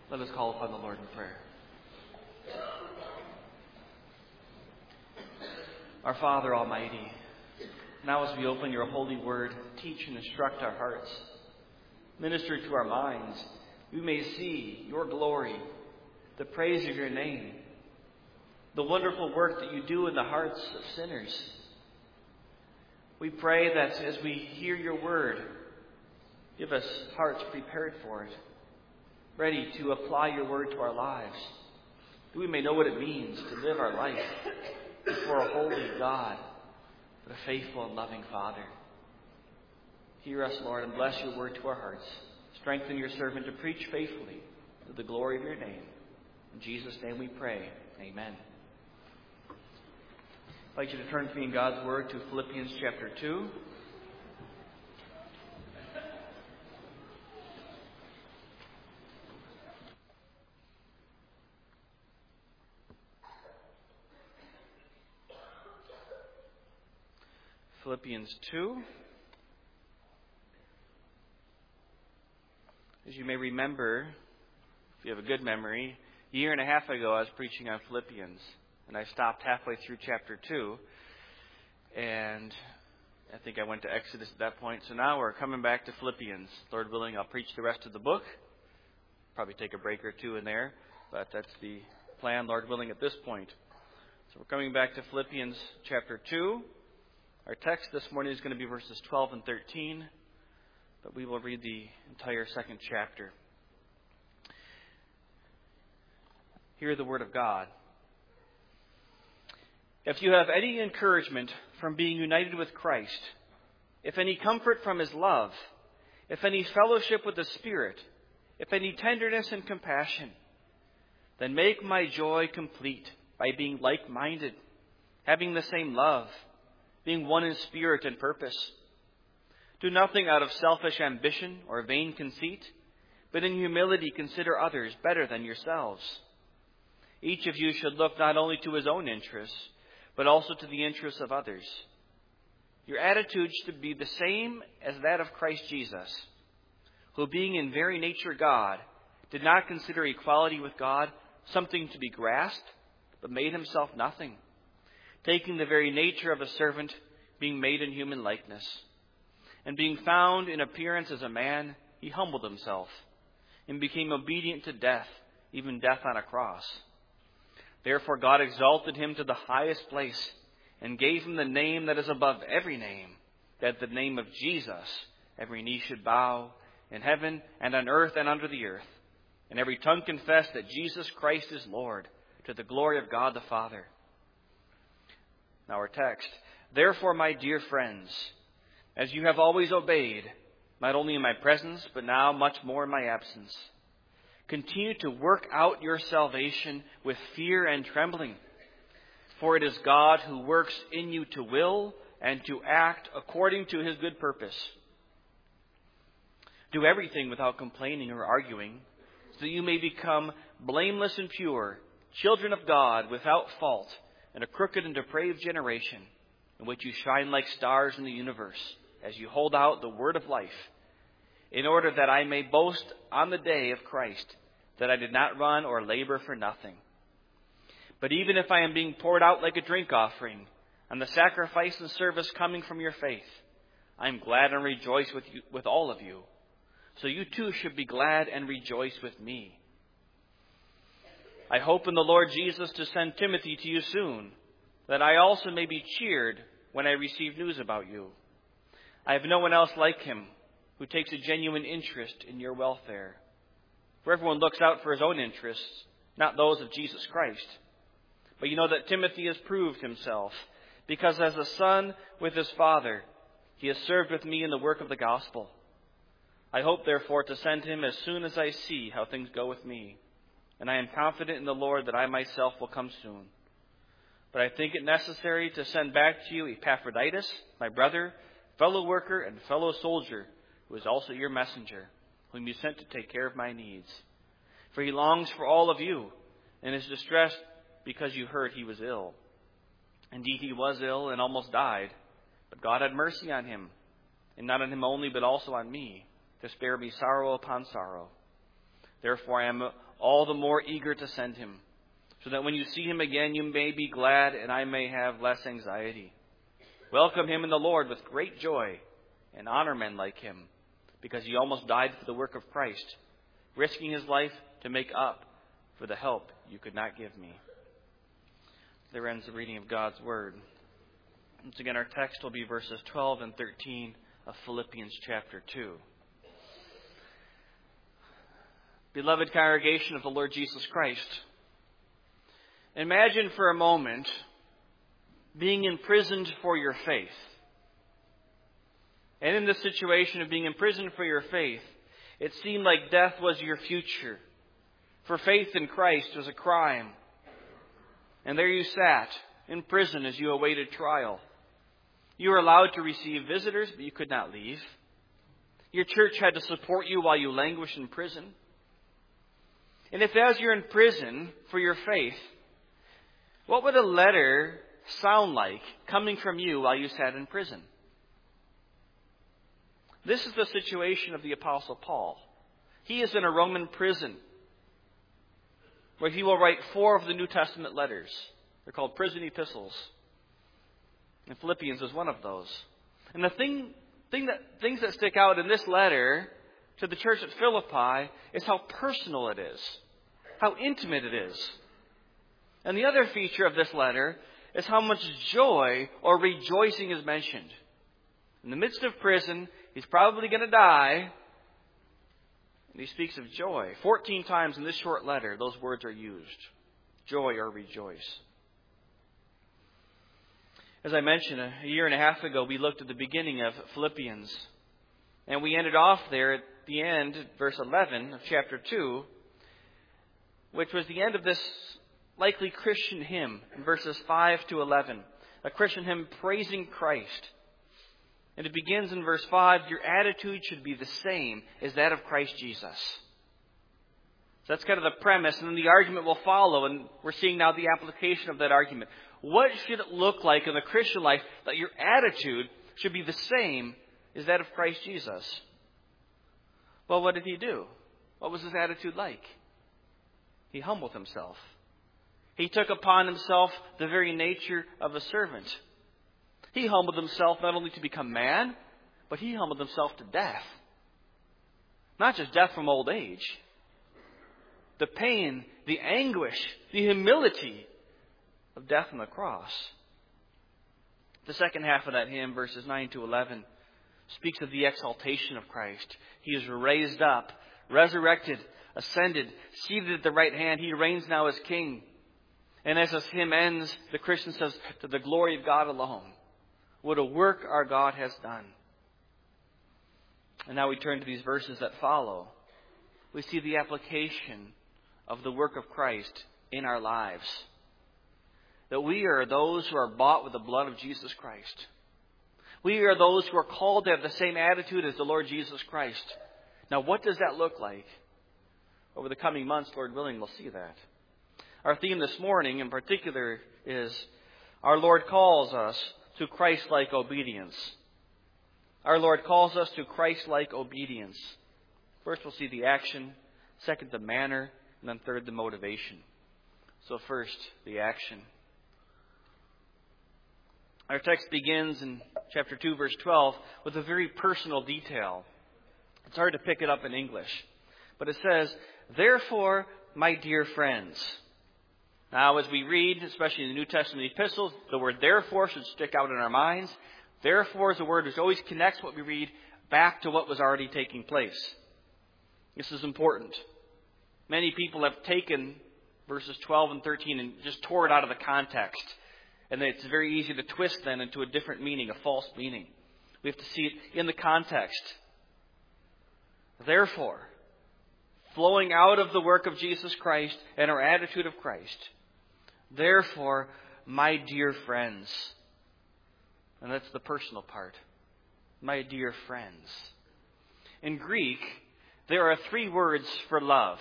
Let us call upon the Lord in prayer. Our Father Almighty, now as we open your holy word, teach and instruct our hearts. Minister to our minds, we may see your glory, the praise of your name, the wonderful work that you do in the hearts of sinners. We pray that as we hear your word, give us hearts prepared for it, ready to apply your word to our lives, that we may know what it means to live our life before a holy God, but a faithful and loving Father. Hear us, Lord, and bless your word to our hearts. Strengthen your servant to preach faithfully to the glory of your name. In Jesus' name we pray. Amen. I'd like you to turn with me in God's word to Philippians chapter 2. Philippians 2. As you may remember, if you have a good memory, a year and a half ago I was preaching on Philippians, and I stopped halfway through chapter 2, and I think I went to Exodus at that point. So now we're coming back to Philippians. Lord willing, I'll preach the rest of the book. Probably take a break or two in there, but that's the plan, Lord willing, at this point. So we're coming back to Philippians chapter 2. Our text this morning is going to be verses 12 and 13, but we will read the entire second chapter. Hear the word of God. If you have any encouragement from being united with Christ, if any comfort from his love, if any fellowship with the Spirit, if any tenderness and compassion, then make my joy complete by being like-minded, having the same love, being one in spirit and purpose. Do nothing out of selfish ambition or vain conceit, but in humility consider others better than yourselves. Each of you should look not only to his own interests, but also to the interests of others. Your attitude should be the same as that of Christ Jesus, who being in very nature God, did not consider equality with God something to be grasped, but made himself nothing, taking the very nature of a servant, being made in human likeness. And being found in appearance as a man, he humbled himself, and became obedient to death, even death on a cross. Therefore God exalted him to the highest place, and gave him the name that is above every name, that at the name of Jesus every knee should bow, in heaven and on earth and under the earth, and every tongue confess that Jesus Christ is Lord, to the glory of God the Father. Now our text. Therefore, my dear friends, as you have always obeyed, not only in my presence, but now much more in my absence, continue to work out your salvation with fear and trembling. For it is God who works in you to will and to act according to his good purpose. Do everything without complaining or arguing, so that you may become blameless and pure, children of God without fault, in a crooked and depraved generation, in which you shine like stars in the universe, as you hold out the word of life, in order that I may boast on the day of Christ, that I did not run or labor for nothing. But even if I am being poured out like a drink offering, on the sacrifice and service coming from your faith, I am glad and rejoice with all of you. So you too should be glad and rejoice with me. I hope in the Lord Jesus to send Timothy to you soon, that I also may be cheered when I receive news about you. I have no one else like him who takes a genuine interest in your welfare. For everyone looks out for his own interests, not those of Jesus Christ. But you know that Timothy has proved himself, because as a son with his father, he has served with me in the work of the gospel. I hope, therefore, to send him as soon as I see how things go with me. And I am confident in the Lord that I myself will come soon. But I think it necessary to send back to you Epaphroditus, my brother, fellow worker, and fellow soldier, who is also your messenger, whom you sent to take care of my needs. For he longs for all of you, and is distressed because you heard he was ill. Indeed, he was ill and almost died, but God had mercy on him, and not on him only, but also on me, to spare me sorrow upon sorrow. Therefore I am all the more eager to send him, so that when you see him again, you may be glad and I may have less anxiety. Welcome him in the Lord with great joy and honor men like him, because he almost died for the work of Christ, risking his life to make up for the help you could not give me. There ends the reading of God's Word. Once again, our text will be verses 12 and 13 of Philippians chapter 2. Beloved congregation of the Lord Jesus Christ, imagine for a moment being imprisoned for your faith. And in this situation of being imprisoned for your faith, it seemed like death was your future. For faith in Christ was a crime. And there you sat in prison as you awaited trial. You were allowed to receive visitors, but you could not leave. Your church had to support you while you languished in prison. And if as you're in prison for your faith, what would a letter sound like coming from you while you sat in prison? This is the situation of the Apostle Paul. He is in a Roman prison where he will write 4 of the New Testament letters. They're called prison epistles. And Philippians is one of those. And the things that stick out in this letter to the church at Philippi is how personal it is, how intimate it is. And the other feature of this letter is how much joy or rejoicing is mentioned. In the midst of prison, he's probably going to die. And he speaks of joy. 14 times in this short letter, those words are used. Joy or rejoice. As I mentioned, a year and a half ago, we looked at the beginning of Philippians. And we ended off there at the end, verse 11 of chapter 2, which was the end of this likely Christian hymn in verses 5 to 11. A Christian hymn praising Christ. And it begins in verse 5, your attitude should be the same as that of Christ Jesus. So that's kind of the premise, and then the argument will follow, and we're seeing now the application of that argument. What should it look like in the Christian life that your attitude should be the same as that of Christ Jesus? Well, what did he do? What was his attitude like? He humbled himself. He took upon himself the very nature of a servant. He humbled himself not only to become man, but he humbled himself to death. Not just death from old age. The pain, the anguish, the humility of death on the cross. The second half of that hymn, verses 9 to 11, speaks of the exaltation of Christ. He is raised up, resurrected, ascended, seated at the right hand. He reigns now as King. And as this hymn ends, the Christian says, to the glory of God alone. What a work our God has done. And now we turn to these verses that follow. We see the application of the work of Christ in our lives. That we are those who are bought with the blood of Jesus Christ. We are those who are called to have the same attitude as the Lord Jesus Christ. Now, what does that look like? Over the coming months, Lord willing, we'll see that. Our theme this morning in particular is our Lord calls us to Christ-like obedience. Our Lord calls us to Christ-like obedience. First, we'll see the action. Second, the manner. And then third, the motivation. So first, the action. Our text begins in chapter 2, verse 12, with a very personal detail. It's hard to pick it up in English. But it says, therefore, my dear friends. Now, as we read, especially in the New Testament epistles, the word therefore should stick out in our minds. Therefore is a word which always connects what we read back to what was already taking place. This is important. Many people have taken verses 12 and 13 and just tore it out of the context. And it's very easy to twist then into a different meaning, a false meaning. We have to see it in the context. Therefore, flowing out of the work of Jesus Christ and our attitude of Christ, therefore, my dear friends, and that's the personal part, my dear friends. In Greek, there are 3 words for love.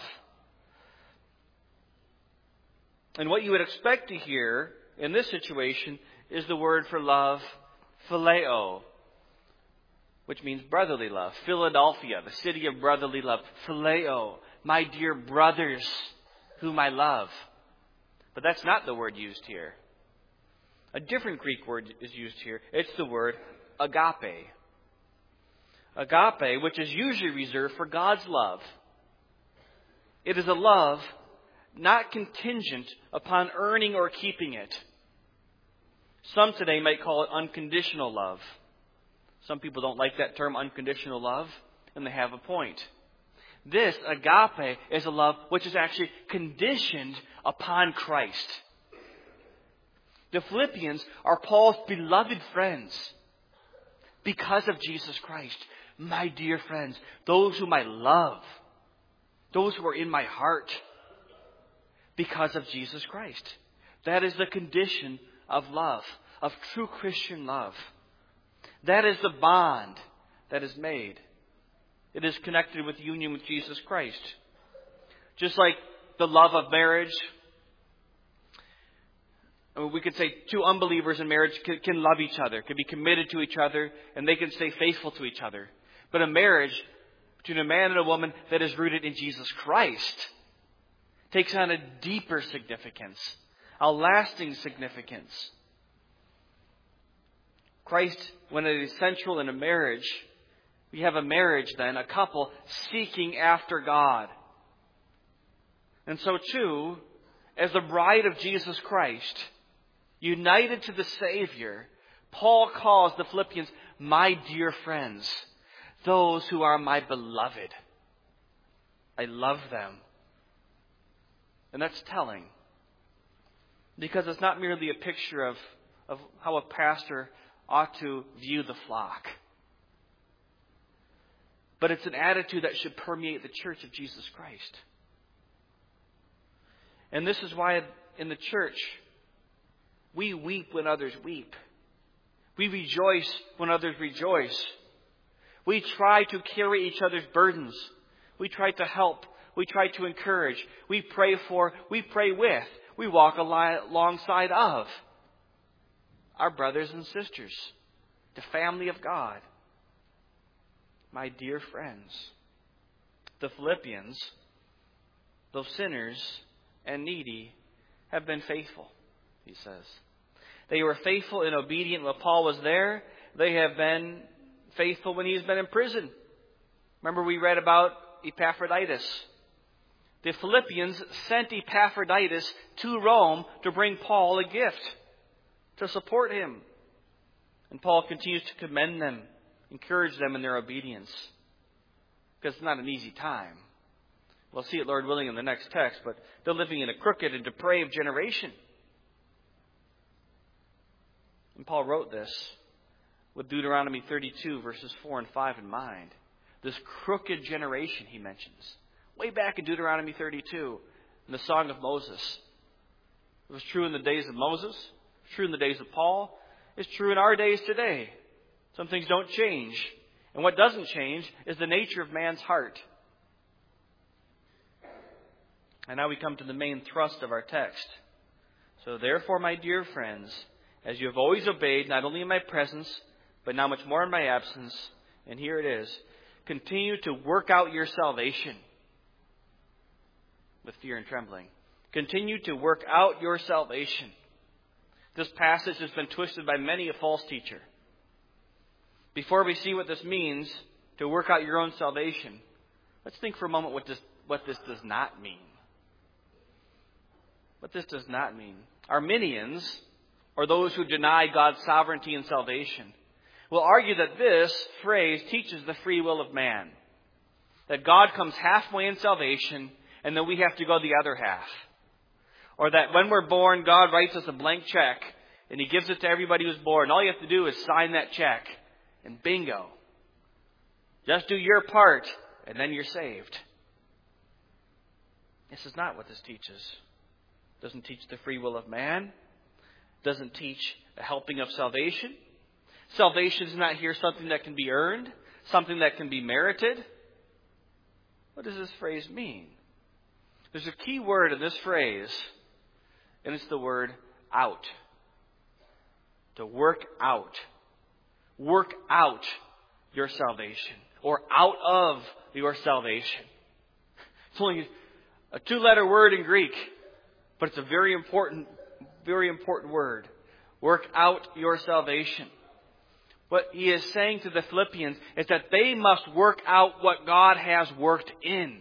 And what you would expect to hear in this situation is the word for love, phileo. which means brotherly love. Philadelphia, the city of brotherly love. Phileo, my dear brothers, whom I love. But that's not the word used here. A different Greek word is used here. It's the word agape. Agape, which is usually reserved for God's love. It is a love not contingent upon earning or keeping it. Some today might call it unconditional love. Some people don't like that term, unconditional love, and they have a point. This, agape, is a love which is actually conditioned upon Christ. The Philippians are Paul's beloved friends because of Jesus Christ. My dear friends, those whom I love, those who are in my heart, because of Jesus Christ. That is the condition of love, of true Christian love. That is the bond that is made. It is connected with union with Jesus Christ. Just like the love of marriage. We could say two unbelievers in marriage can love each other, can be committed to each other, and they can stay faithful to each other. But a marriage between a man and a woman that is rooted in Jesus Christ takes on a deeper significance, a lasting significance. Christ, when it is central in a marriage, we have a marriage then, a couple seeking after God. And so too, as the bride of Jesus Christ, united to the Savior, Paul calls the Philippians my dear friends, those who are my beloved. I love them. And that's telling. Because it's not merely a picture of how a pastor ought to view the flock. But it's an attitude that should permeate the church of Jesus Christ. And this is why in the church, we weep when others weep. We rejoice when others rejoice. We try to carry each other's burdens. We try to help. We try to encourage. We pray for. We pray with. We walk alongside of our brothers and sisters, the family of God. My dear friends, the Philippians, though sinners and needy, have been faithful, he says. They were faithful and obedient while Paul was there. They have been faithful when he's been in prison. Remember we read about Epaphroditus. The Philippians sent Epaphroditus to Rome to bring Paul a gift, to support him. And Paul continues to commend them, encourage them in their obedience. Because it's not an easy time. We'll see it, Lord willing, in the next text. But they're living in a crooked and depraved generation. And Paul wrote this with Deuteronomy 32, verses 4 and 5 in mind. This crooked generation, he mentions. Way back in Deuteronomy 32, in the Song of Moses. It was true in the days of Moses. It's true in the days of Paul. It's true in our days today. Some things don't change. And what doesn't change is the nature of man's heart. And now we come to the main thrust of our text. So therefore, my dear friends, as you have always obeyed, not only in my presence, but now much more in my absence, and here it is, continue to work out your salvation with fear and trembling. Continue to work out your salvation. This passage has been twisted by many a false teacher. Before we see what this means, to work out your own salvation, let's think for a moment what this does not mean. What this does not mean. Arminians, or those who deny God's sovereignty and salvation, will argue that this phrase teaches the free will of man. That God comes halfway in salvation, and then we have to go the other half. Or that when we're born, God writes us a blank check, and He gives it to everybody who's born. All you have to do is sign that check, and bingo. Just do your part, and then you're saved. This is not what this teaches. It doesn't teach the free will of man. It doesn't teach the helping of salvation. Salvation is not here something that can be earned, something that can be merited. What does this phrase mean? There's a key word in this phrase, and it's the word out. To work out. Work out your salvation, or out of your salvation. It's only a 2-letter word in Greek, but it's a very important word. Work out your salvation. What he is saying to the Philippians is that they must work out what God has worked in.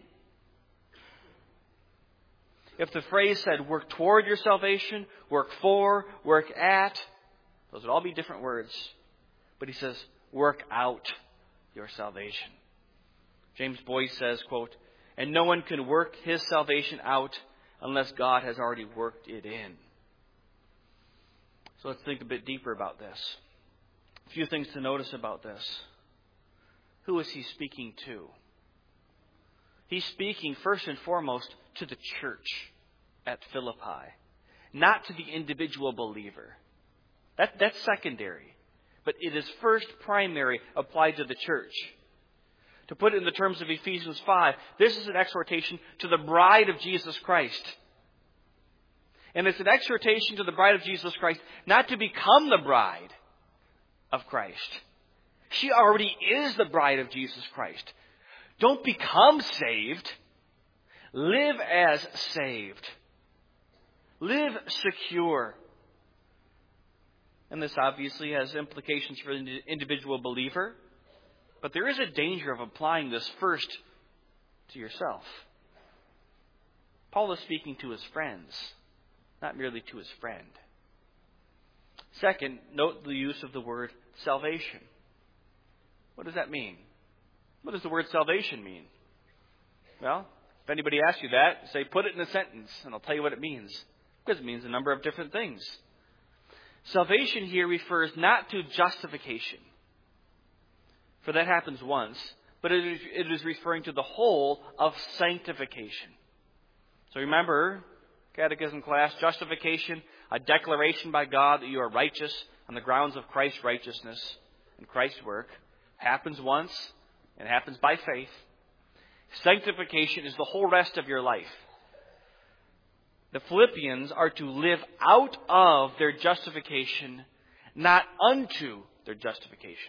If the phrase said work toward your salvation, work for, work at, those would all be different words. But he says, work out your salvation. James Boyce says, quote, and no one can work his salvation out unless God has already worked it in. So let's think a bit deeper about this. A few things to notice about this. Who is he speaking to? He's speaking first and foremost to the church at Philippi, not to the individual believer. That's secondary. But it is first primary applied to the church. To put it in the terms of Ephesians 5, this is an exhortation to the bride of Jesus Christ. And it's an exhortation to the bride of Jesus Christ not to become the bride of Christ. She already is the bride of Jesus Christ. Don't become saved. Live as saved. Live secure. And this obviously has implications for the individual believer. But there is a danger of applying this first to yourself. Paul is speaking to his friends, not merely to his friend. Second, note the use of the word salvation. What does that mean? What does the word salvation mean? Well, if anybody asks you that, say, put it in a sentence, and I'll tell you what it means. Because it means a number of different things. Salvation here refers not to justification, for that happens once, but it is referring to the whole of sanctification. So remember, catechism class, justification, a declaration by God that you are righteous on the grounds of Christ's righteousness and Christ's work, happens once and happens by faith. Sanctification is the whole rest of your life. The Philippians are to live out of their justification, not unto their justification.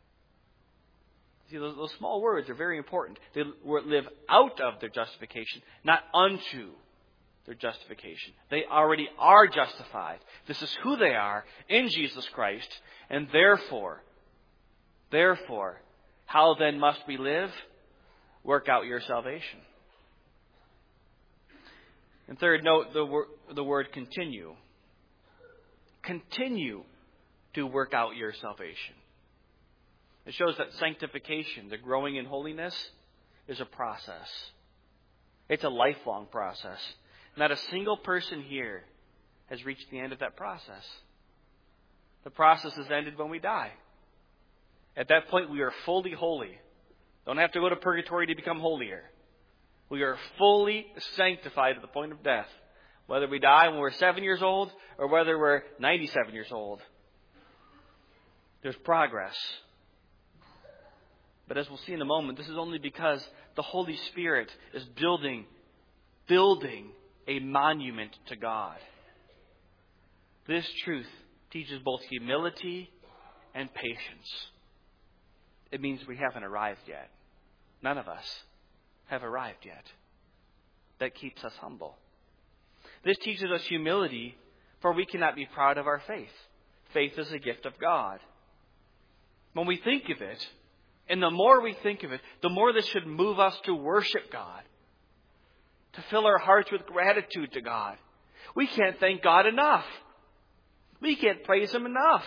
See, those small words are very important. They live out of their justification, not unto their justification. They already are justified. This is who they are in Jesus Christ. And therefore, how then must we live? Work out your salvation. And third, note the word continue. Continue to work out your salvation. It shows that sanctification, the growing in holiness, is a process. It's a lifelong process. Not a single person here has reached the end of that process. The process is ended when we die. At that point, we are fully holy. Don't have to go to purgatory to become holier. We are fully sanctified at the point of death. Whether we die when we're 7 years old or whether we're 97 years old. There's progress. But as we'll see in a moment, this is only because the Holy Spirit is building a monument to God. This truth teaches both humility and patience. It means we haven't arrived yet. None of us have arrived yet. That keeps us humble. This teaches us humility, for we cannot be proud of our faith. Faith is a gift of God. When we think of it, and the more we think of it, the more this should move us to worship God, to fill our hearts with gratitude to God. We can't thank God enough. We can't praise Him enough.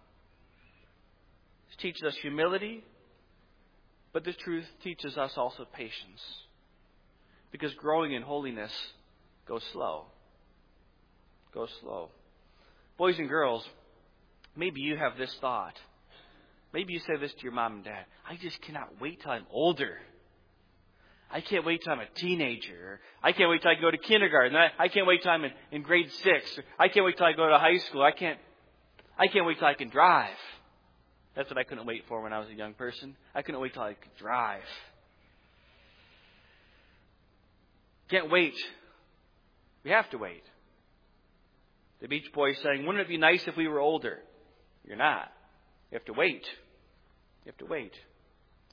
This teaches us humility, but this truth teaches us also patience. Because growing in holiness goes slow. Goes slow. Boys and girls, maybe you have this thought. Maybe you say this to your mom and dad. I just cannot wait till I'm older. I can't wait till I'm a teenager. I can't wait till I go to kindergarten. I can't wait till I'm in grade 6. I can't wait till I go to high school. I can't wait till I can drive. That's what I couldn't wait for when I was a young person. I couldn't wait till I could drive. Can't wait. We have to wait. The Beach Boys saying, wouldn't it be nice if we were older? You're not. You have to wait. You have to wait.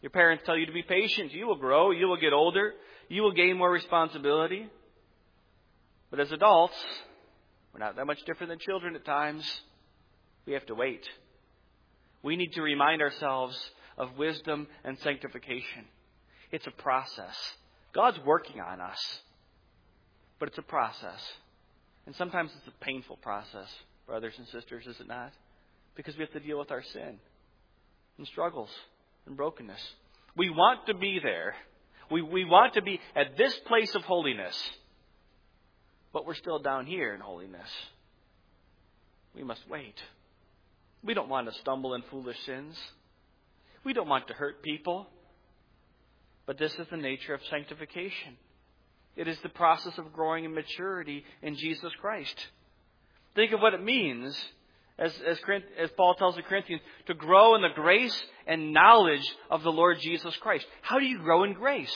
Your parents tell you to be patient. You will grow. You will get older. You will gain more responsibility. But as adults, we're not that much different than children at times. We have to wait. We need to remind ourselves of wisdom and sanctification. It's a process. God's working on us. But it's a process. And sometimes it's a painful process, brothers and sisters, is it not? Because we have to deal with our sin and struggles and brokenness. We want to be there. We want to be at this place of holiness. But we're still down here in holiness. We must wait. We don't want to stumble in foolish sins. We don't want to hurt people. But this is the nature of sanctification. It is the process of growing in maturity in Jesus Christ. Think of what it means, as Paul tells the Corinthians, to grow in the grace and knowledge of the Lord Jesus Christ. How do you grow in grace?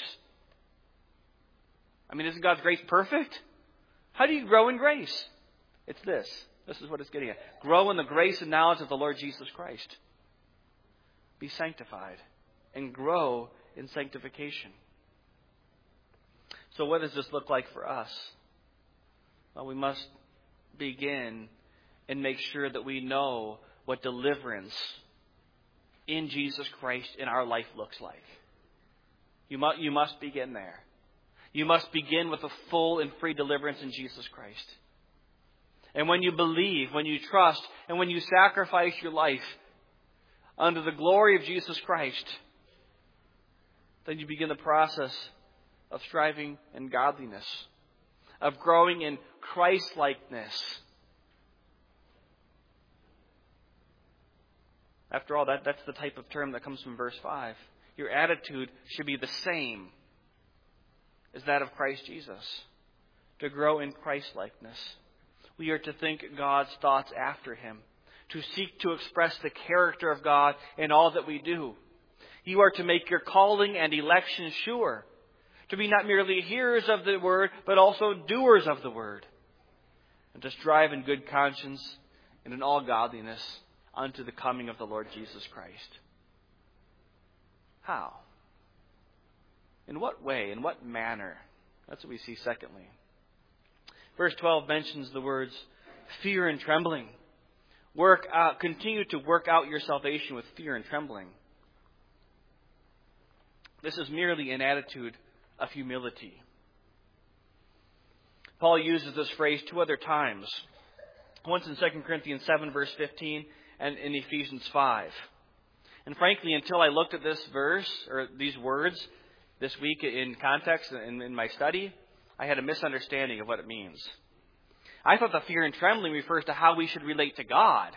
I mean, isn't God's grace perfect? How do you grow in grace? It's this. This is what it's getting at. Grow in the grace and knowledge of the Lord Jesus Christ. Be sanctified and grow in sanctification. So what does this look like for us? Well, we must begin and make sure that we know what deliverance in Jesus Christ in our life looks like. You must begin there. You must begin with a full and free deliverance in Jesus Christ. And when you believe, when you trust, and when you sacrifice your life under the glory of Jesus Christ, then you begin the process of striving in godliness, of growing in Christ-likeness. After all, that's the type of term that comes from verse 5. Your attitude should be the same as that of Christ Jesus, to grow in Christ-likeness. We are to think God's thoughts after Him, to seek to express the character of God in all that we do. You are to make your calling and election sure, to be not merely hearers of the word, but also doers of the word, and to strive in good conscience and in all godliness unto the coming of the Lord Jesus Christ. How? In what way? In what manner? That's what we see secondly. Verse 12 mentions the words fear and trembling. Continue to work out your salvation with fear and trembling. This is merely an attitude of humility. Paul uses this phrase two other times. Once in 2 Corinthians 7, verse 15, and in Ephesians 5. And frankly, until I looked at this verse, or these words, this week in context and in my study, I had a misunderstanding of what it means. I thought the fear and trembling refers to how we should relate to God.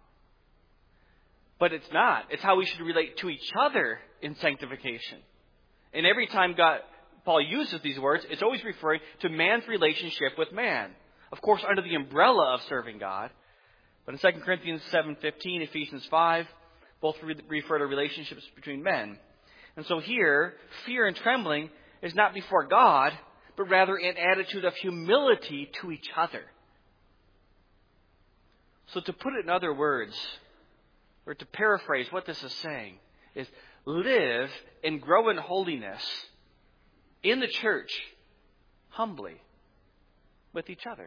But it's not. It's how we should relate to each other in sanctification. And every time Paul uses these words, it's always referring to man's relationship with man. Of course, under the umbrella of serving God. But in 2 Corinthians 7:15, Ephesians 5, both refer to relationships between men. And so here, fear and trembling is not before God, but rather an attitude of humility to each other. So to put it in other words, or to paraphrase what this is saying, is live and grow in holiness in the church, humbly, with each other.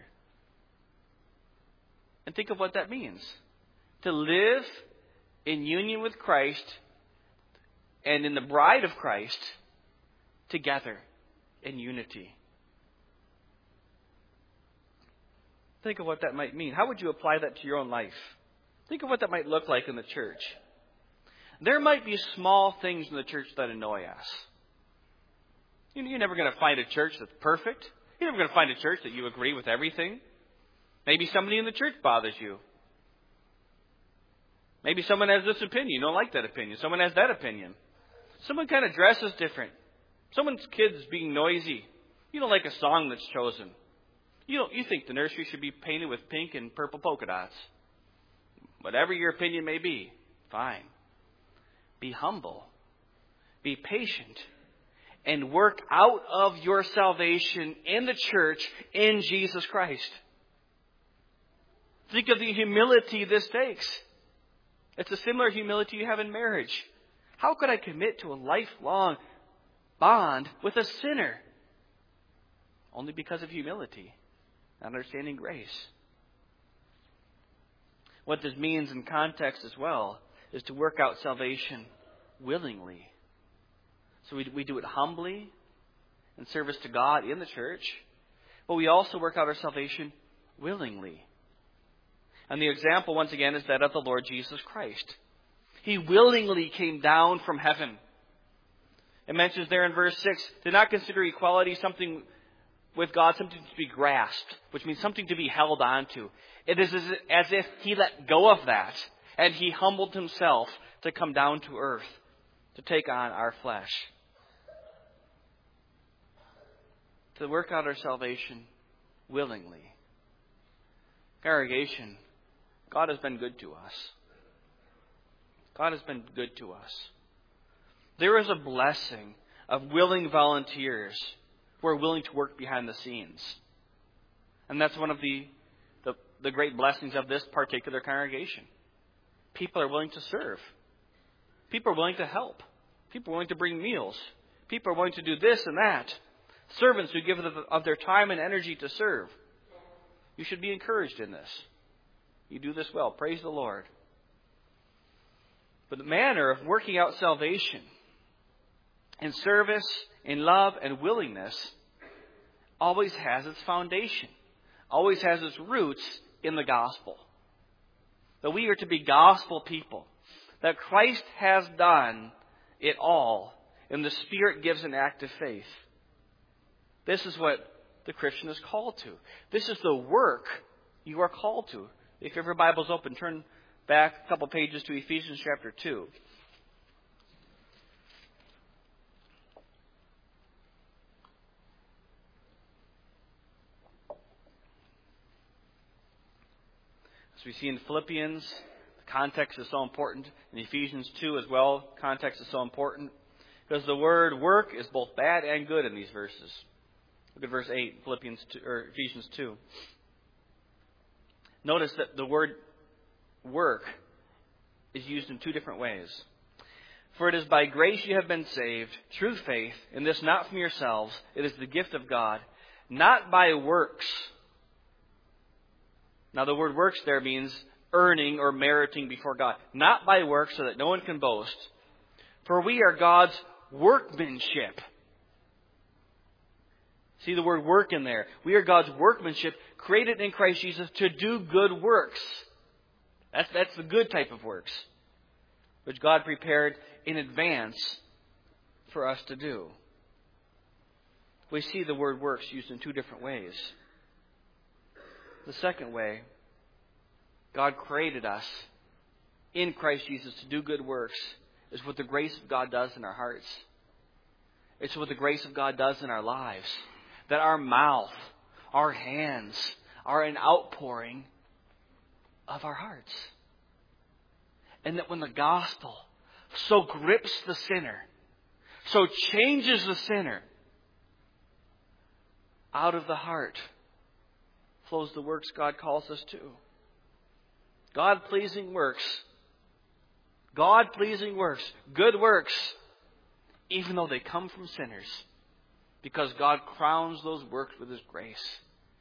And think of what that means. To live in union with Christ and in the bride of Christ together in unity. Think of what that might mean. How would you apply that to your own life? Think of what that might look like in the church. There might be small things in the church that annoy us. You're never going to find a church that's perfect. You're never going to find a church that you agree with everything. Maybe somebody in the church bothers you. Maybe someone has this opinion. You don't like that opinion. Someone has that opinion. Someone kind of dresses different. Someone's kid's being noisy. You don't like a song that's chosen. You think the nursery should be painted with pink and purple polka dots. Whatever your opinion may be, fine. Be humble. Be patient. And work out of your salvation in the church in Jesus Christ. Think of the humility this takes. It's a similar humility you have in marriage. How could I commit to a lifelong bond with a sinner? Only because of humility, not understanding grace. What this means in context as well is to work out salvation willingly. So we do it humbly in service to God in the church, but we also work out our salvation willingly. And the example, once again, is that of the Lord Jesus Christ. He willingly came down from heaven. It mentions there in verse 6, "Do not consider equality something with God, something to be grasped," which means something to be held on to. It is as if He let go of that, and He humbled Himself to come down to earth, to take on our flesh. To work out our salvation willingly. Congregation, God has been good to us. God has been good to us. There is a blessing of willing volunteers who are willing to work behind the scenes. And that's one of the great blessings of this particular congregation. People are willing to serve. People are willing to help. People are willing to bring meals. People are willing to do this and that. Servants who give of their time and energy to serve. You should be encouraged in this. You do this well. Praise the Lord. But the manner of working out salvation in service, in love, and willingness always has its foundation, always has its roots in the gospel. That we are to be gospel people. That Christ has done it all, and the Spirit gives an act of faith. This is what the Christian is called to. This is the work you are called to. If you have your Bibles open, turn back a couple pages to Ephesians chapter 2. As we see in Philippians, the context is so important. In Ephesians 2 as well, context is so important. Because the word work is both bad and good in these verses. Look at verse 8, Ephesians 2. Notice that the word work is used in two different ways. "For it is by grace you have been saved, through faith, and this not from yourselves. It is the gift of God, not by works." Now the word works there means earning or meriting before God. Not by works, so that no one can boast. "For we are God's workmanship." See the word work in there. We are God's workmanship, created in Christ Jesus to do good works. That's the good type of works, which God prepared in advance for us to do. We see the word works used in two different ways. The second way, God created us in Christ Jesus to do good works, is what the grace of God does in our hearts. It's what the grace of God does in our lives. That our mouth, our hands, are an outpouring of our hearts. And that when the gospel so grips the sinner, so changes the sinner, out of the heart flows the works God calls us to. God-pleasing works. God-pleasing works. Good works. Even though they come from sinners. Because God crowns those works with His grace.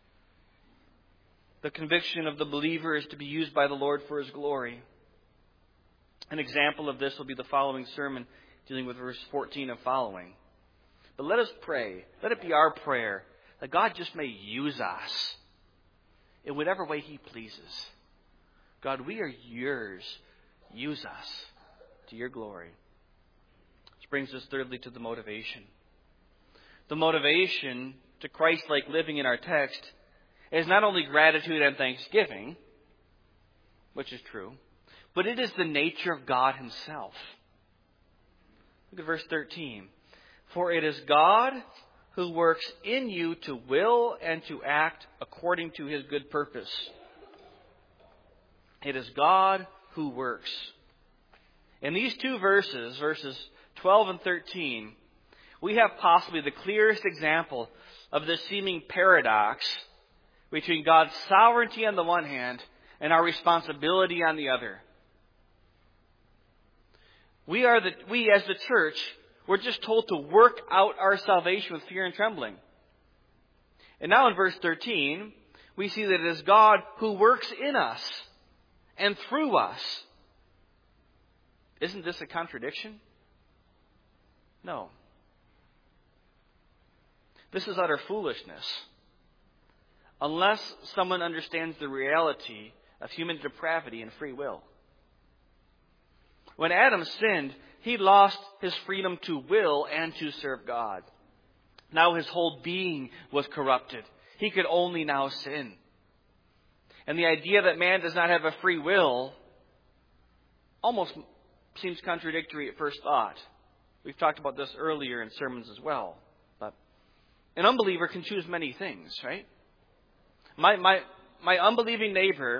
The conviction of the believer is to be used by the Lord for His glory. An example of this will be the following sermon dealing with verse 14 and following. But let us pray. Let it be our prayer that God just may use us in whatever way He pleases. God, we are yours. Use us to your glory. This brings us thirdly to the motivation. The motivation to Christ-like living in our text is not only gratitude and thanksgiving, which is true, but it is the nature of God Himself. Look at verse 13. "For it is God who works in you to will and to act according to His good purpose." It is God who works. In these two verses, verses 12 and 13, we have possibly the clearest example of the seeming paradox between God's sovereignty on the one hand and our responsibility on the other. We as the church, we're just told to work out our salvation with fear and trembling. And now in verse 13, we see that it is God who works in us and through us. Isn't this a contradiction? No. This is utter foolishness. Unless someone understands the reality of human depravity and free will. When Adam sinned, he lost his freedom to will and to serve God. Now his whole being was corrupted. He could only now sin. And the idea that man does not have a free will almost seems contradictory at first thought. We've talked about this earlier in sermons as well. But an unbeliever can choose many things, right? My unbelieving neighbor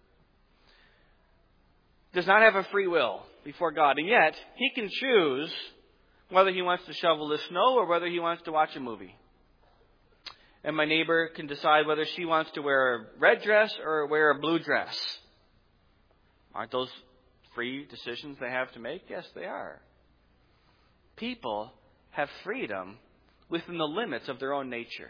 does not have a free will before God. And yet, he can choose whether he wants to shovel the snow or whether he wants to watch a movie. And my neighbor can decide whether she wants to wear a red dress or wear a blue dress. Aren't those free decisions they have to make? Yes, they are. People have freedom within the limits of their own nature.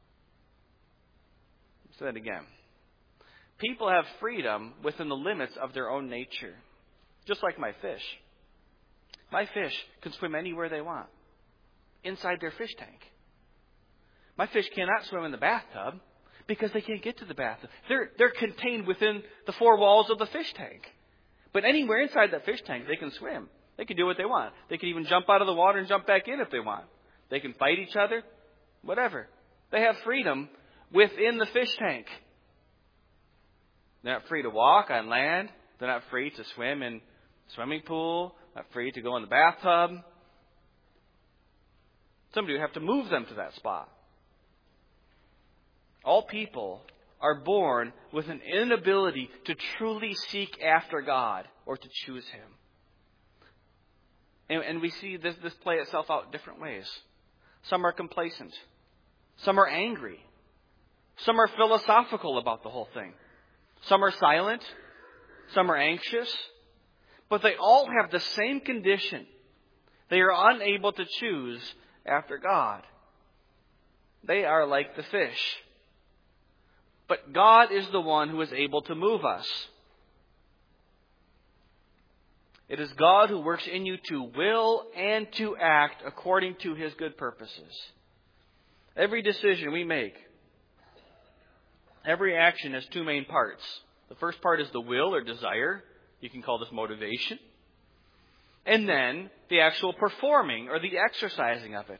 Let's say that again. People have freedom within the limits of their own nature. Just like my fish. My fish can swim anywhere they want. Inside their fish tank. My fish cannot swim in the bathtub because they can't get to the bathtub. They're contained within the four walls of the fish tank. But anywhere inside that fish tank, they can swim. They can do what they want. They can even jump out of the water and jump back in if they want. They can fight each other. Whatever. They have freedom within the fish tank. They're not free to walk on land. They're not free to swim in the swimming pool. Not free to go in the bathtub. Somebody would have to move them to that spot. All people are born with an inability to truly seek after God or to choose Him. And we see this play itself out in different ways. Some are complacent. Some are angry. Some are philosophical about the whole thing. Some are silent. Some are anxious. But they all have the same condition. They are unable to choose after God. They are like the fish. But God is the one who is able to move us. It is God who works in you to will and to act according to His good purposes. Every decision we make, every action has two main parts. The first part is the will or desire. You can call this motivation. And then the actual performing or the exercising of it.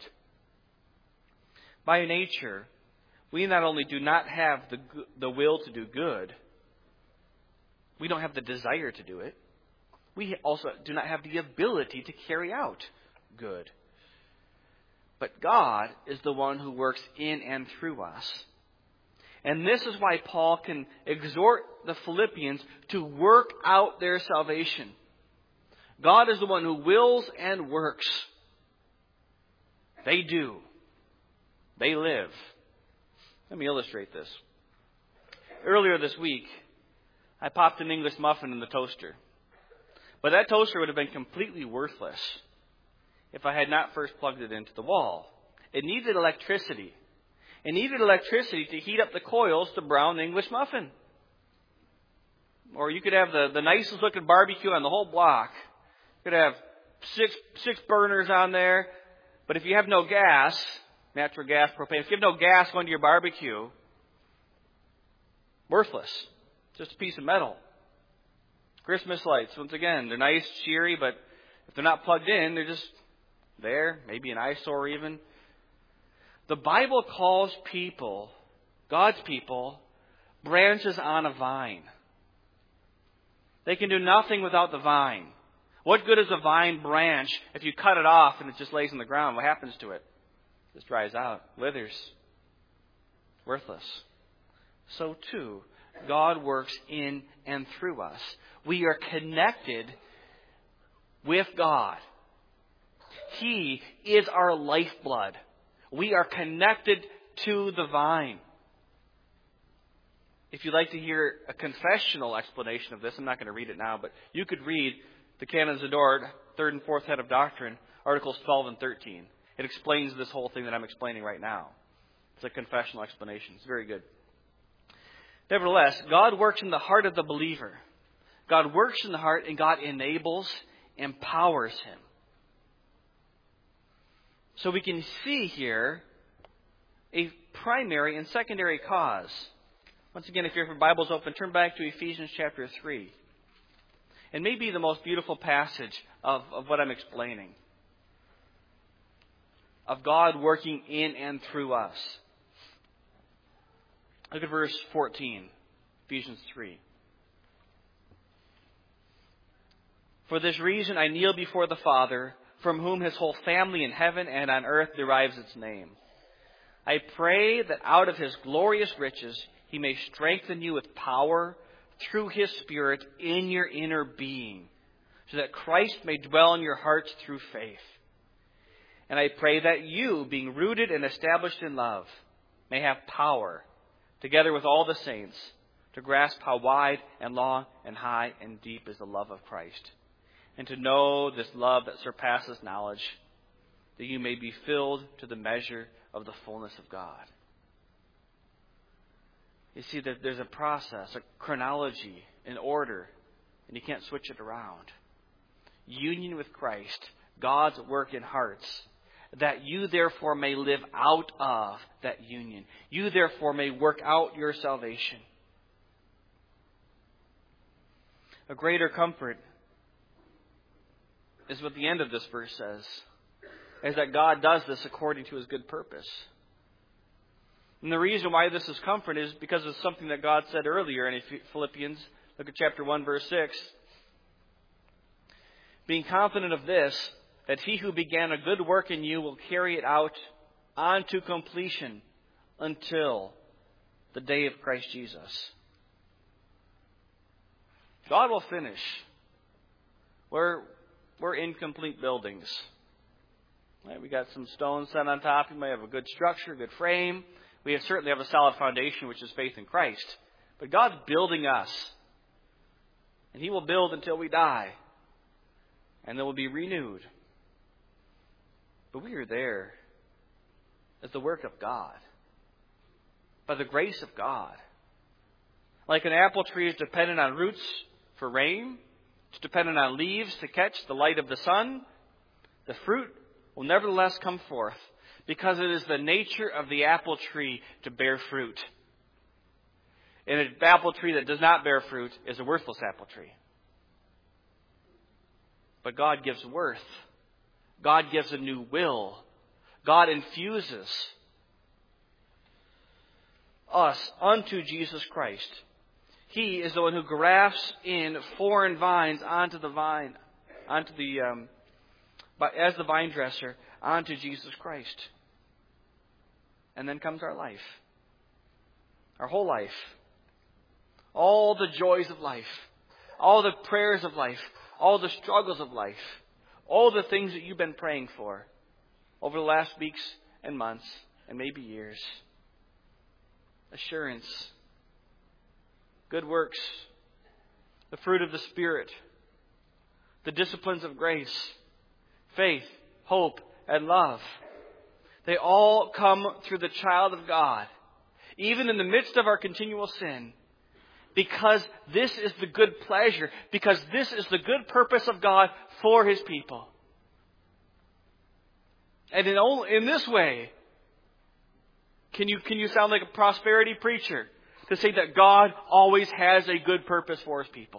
By nature, we not only do not have the will to do good, we don't have the desire to do it. We also do not have the ability to carry out good. But God is the one who works in and through us. And this is why Paul can exhort the Philippians to work out their salvation. God is the one who wills and works. They do. They live. Let me illustrate this. Earlier this week, I popped an English muffin in the toaster. But that toaster would have been completely worthless if I had not first plugged it into the wall. It needed electricity. It needed electricity to heat up the coils to brown the English muffin. Or you could have the nicest looking barbecue on the whole block. You could have six burners on there. But if you have no gas, natural gas, propane, if you have no gas going to your barbecue, worthless. Just a piece of metal. Christmas lights, once again, they're nice, cheery, but if they're not plugged in, they're just there, maybe an eyesore even. The Bible calls people, God's people, branches on a vine. They can do nothing without the vine. What good is a vine branch if you cut it off and it just lays on the ground? What happens to it? It just dries out, withers, worthless. So too, God works in and through us. We are connected with God. He is our lifeblood. We are connected to the vine. If you'd like to hear a confessional explanation of this, I'm not going to read it now, but you could read the Canon Zador, third and fourth head of doctrine, Articles 12 and 13. It explains this whole thing that I'm explaining right now. It's a confessional explanation. It's very good. Nevertheless, God works in the heart of the believer. God works in the heart, and God enables, empowers him. So we can see here a primary and secondary cause. Once again, if you have your Bibles open, turn back to Ephesians chapter 3. And maybe the most beautiful passage of what I'm explaining. Of God working in and through us. Look at verse 14, Ephesians 3. For this reason I kneel before the Father, from whom his whole family in heaven and on earth derives its name. I pray that out of his glorious riches he may strengthen you with power through his Spirit in your inner being, so that Christ may dwell in your hearts through faith. And I pray that you, being rooted and established in love, may have power, together with all the saints, to grasp how wide and long and high and deep is the love of Christ, and to know this love that surpasses knowledge, that you may be filled to the measure of the fullness of God. You see that there's a process, a chronology, an order, and you can't switch it around. Union with Christ, God's work in hearts, that you therefore may live out of that union. You therefore may work out your salvation. A greater comfort is what the end of this verse says, is that God does this according to his good purpose. And the reason why this is comfort is because of something that God said earlier in Philippians. Look at chapter 1, verse 6. Being confident of this, that he who began a good work in you will carry it out unto completion until the day of Christ Jesus. God will finish. We're incomplete buildings. Right? We got some stones set on top. We may have a good structure, good frame. We certainly have a solid foundation, which is faith in Christ. But God's building us. And he will build until we die. And then we'll be renewed. But we are there as the work of God. By the grace of God. Like an apple tree is dependent on roots for rain. It's dependent on leaves to catch the light of the sun. The fruit will nevertheless come forth, because it is the nature of the apple tree to bear fruit. And an apple tree that does not bear fruit is a worthless apple tree. But God gives worth. God gives a new will. God infuses us unto Jesus Christ. He is the one who grafts in foreign vines onto the vine, as the vine dresser, onto Jesus Christ. And then comes our life. Our whole life. All the joys of life. All the prayers of life. All the struggles of life. All the things that you've been praying for over the last weeks and months and maybe years. Assurance. Good works. The fruit of the Spirit. The disciplines of grace. Faith, hope, and love. They all come through the child of God, even in the midst of our continual sin, because this is the good pleasure, because this is the good purpose of God for his people. And in this way, can you sound like a prosperity preacher to say that God always has a good purpose for his people?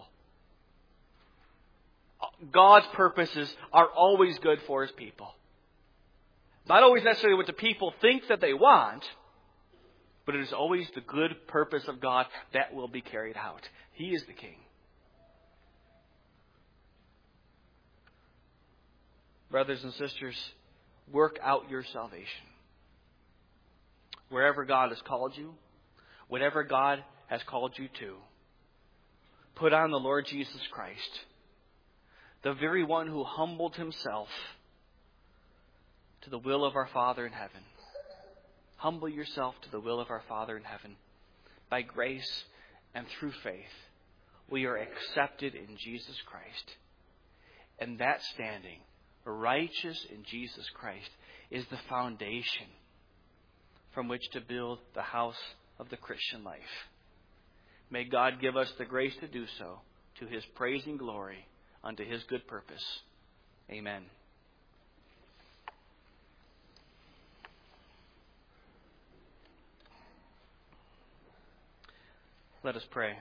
God's purposes are always good for his people. Not always necessarily what the people think that they want, but it is always the good purpose of God that will be carried out. He is the King. Brothers and sisters, work out your salvation. Wherever God has called you, whatever God has called you to, put on the Lord Jesus Christ, the very one who humbled himself to the will of our Father in heaven. Humble yourself to the will of our Father in heaven. By grace and through faith, we are accepted in Jesus Christ. And that standing, righteous in Jesus Christ, is the foundation from which to build the house of the Christian life. May God give us the grace to do so, to His praise and glory, unto His good purpose. Amen. Let us pray.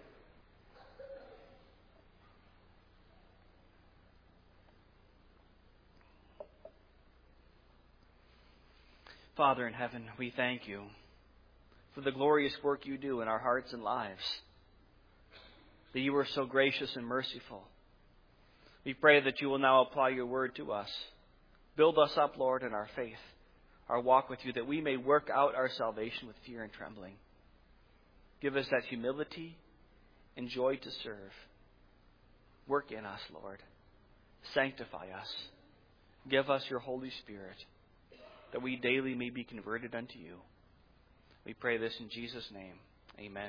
Father in heaven, we thank you for the glorious work you do in our hearts and lives, that you are so gracious and merciful. We pray that you will now apply your word to us. Build us up, Lord, in our faith, our walk with you, that we may work out our salvation with fear and trembling. Give us that humility and joy to serve. Work in us, Lord. Sanctify us. Give us your Holy Spirit, that we daily may be converted unto you. We pray this in Jesus' name. Amen.